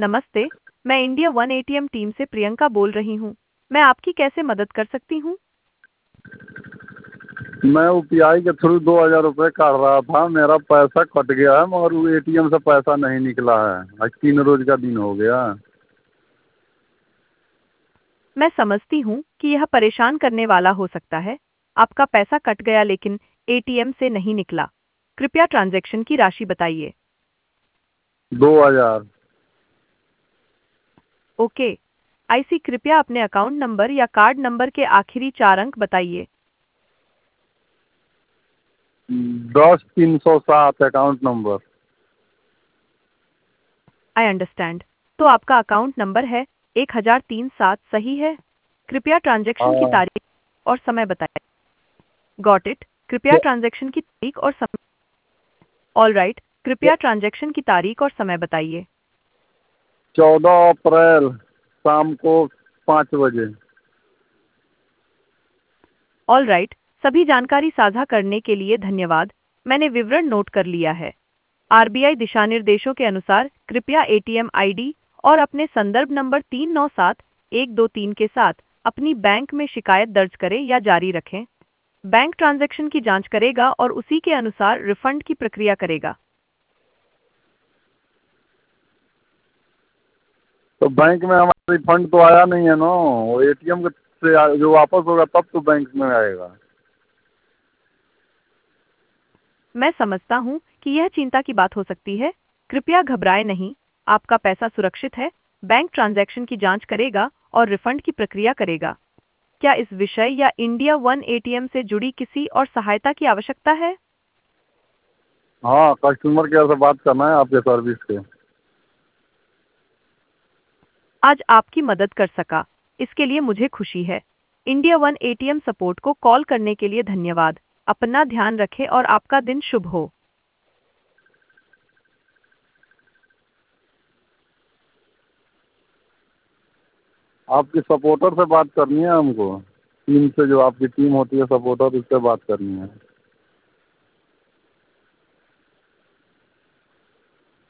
नमस्ते। मैं India one ATM team से प्रियंका बोल रही हूँ। मैं आपकी कैसे मदद कर सकती हूँ? मैं यूपीआई के थ्रू 2000 रुपये काट रहा था। मेरा पैसा कट गया है मगर वो एटीएम से पैसा नहीं निकला है। आज 3 रोज का दिन हो गया। मैं समझती हूँ कि यह परेशान करने वाला हो सकता है। आपका पैसा कट गया लेकिन एटीएम से नहीं निकला। कृपया ट्रांजैक्शन की राशि बताइए। 2000। ओके। आईसी कृपया अपने अकाउंट नंबर या कार्ड नंबर के आखिरी 4 अंक बताइए। 10 307 अकाउंट नंबर। I understand. तो आपका अकाउंट नंबर है 1037 सही है। कृपया ट्रांजैक्शन की हाँ। तारीख और समय बताएं। Got it. कृपया ट्रांजैक्शन की तारीख और समय। All right. कृपया ट्रांजैक्शन की तारीख और समय बताइए। 14 अप्रैल शाम को 5 बजे। All right. सभी जानकारी साझा करने के लिए धन्यवाद। मैंने विवरण नोट कर लिया है। आरबीआई दिशा निर्देशों के अनुसार कृपया एटीएम आईडी और अपने संदर्भ नंबर 397123 के साथ अपनी बैंक में शिकायत दर्ज करें या जारी रखें। बैंक ट्रांजैक्शन की जांच करेगा और उसी के अनुसार रिफंड की प्रक्रिया करेगा। तो बैंक में हमारा रिफंड तो आया नहीं है ना। वो एटीएम से जो वापस होगा तब तो बैंक में आएगा। मैं समझता हूँ कि यह चिंता की बात हो सकती है। कृपया घबराएं नहीं। आपका पैसा सुरक्षित है। बैंक ट्रांजैक्शन की जांच करेगा और रिफंड की प्रक्रिया करेगा। क्या इस विषय या इंडिया वन एटीएम से जुड़ी किसी और सहायता की आवश्यकता है? हाँ, कस्टमर केयर से बात करना है आपके सर्विस से। आज आपकी मदद कर सका, इसके लिए मुझे खुशी है। इंडिया वन एटीएम सपोर्ट को कॉल करने के लिए धन्यवाद। अपना ध्यान रखें और आपका दिन शुभ हो। आपकी सपोर्टर से बात करनी है हमको। टीम से जो आपकी टीम होती है सपोर्टर, उससे बात करनी है।